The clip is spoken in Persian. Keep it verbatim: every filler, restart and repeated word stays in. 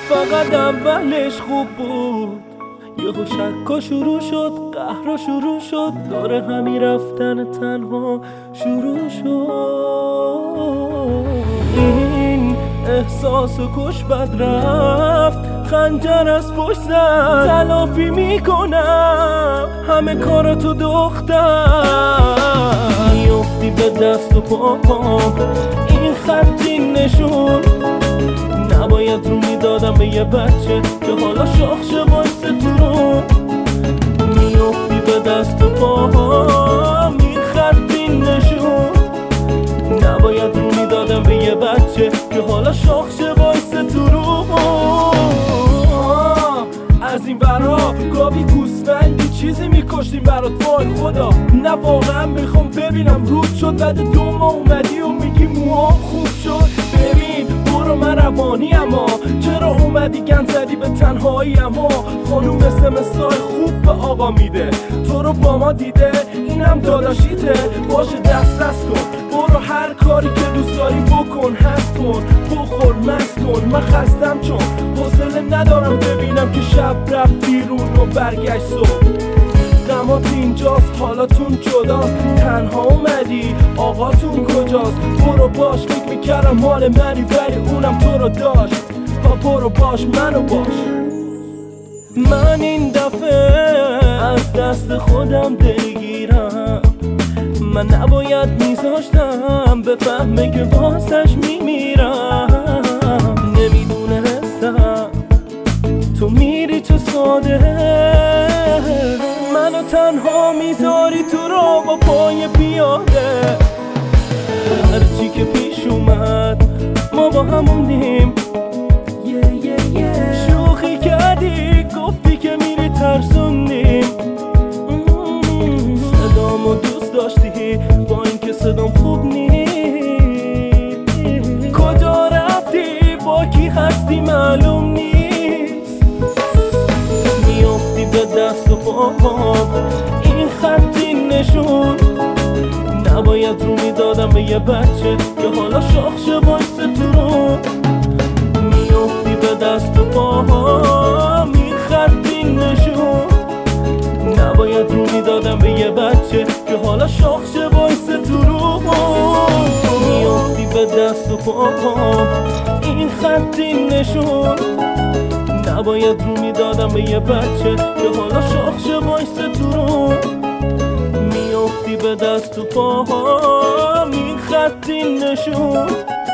فقط اولش خوب بود، یهو شکا شروع شد، قهر شروع شد، داره همین رفتن تنها شروع شد. این احساس کش بد رفت، خنجر از پشت زد، تلافی میکنم همه کاراتو دختر. میافتی به دست و پام، این خطی نشون نباید رو میدادم به یه بچه که حالا شاخ شه وایسته تو رو. میافتی به دست و پام، این خطی نشون نباید رو میدادم به یه بچه که حالا شاخ شه وایسته تو رو. از این برا گاوی گوسفندی چیزی میکشتیم برات وای خدا. نه واقعا میخوام ببینم رود شد بعد دو ماه اومدی و میگی موهام خوب شد. ببین برو من روانی اما چرا اومدی گند زدی به تنهایی اما خانوم سمسای خوب به آقا میده، تو رو با ما دیده اینم داداشیته، باشه دست دست کن برو هر کاری که دوست داری بکن، هست کن بخور مست کن. من خستم چون حوصله ندارم ببینم که شب رفت بیرون و برگشت صبح. غمات اینجاست حالاتون جداست، تنها اومدی آقاتون کجاست؟ برو باش فکر میکردم مال منی ولی اونم تو رو داشت، پا برو باش منو باش. من این دفعه از دست خودم دلگیرم، من نباید میذاشتم بفهمه که واسش میمیرم. نمیدونستم تو میری چه ساده، منو تنها میذاری تو را با پای پیاده. هرچی که پیش اومد ما با همونیم، شوخی کردی گفتی که میری ترسوندیم. صدامو دوست داشتی با اینکه صدام خوب نیست، کجا رفتی با کی هستی معلوم نیست. میافتی به دست و پام، این خطی نشون نباید رو میدادم به یه بچه که حالا شاخ شه وایسته تو رو. میافتی به دست و پام، این خطی نشون نباید رو میدادم به یه بچه که حالا شاخ شه وایسته تو رو. میافتی به دست و پام، این خطی نشون نباید رو میدادم به یه بچه که حالا شاخ شه وایسته تو رو. میافتی به دست و پام، این خطی نشون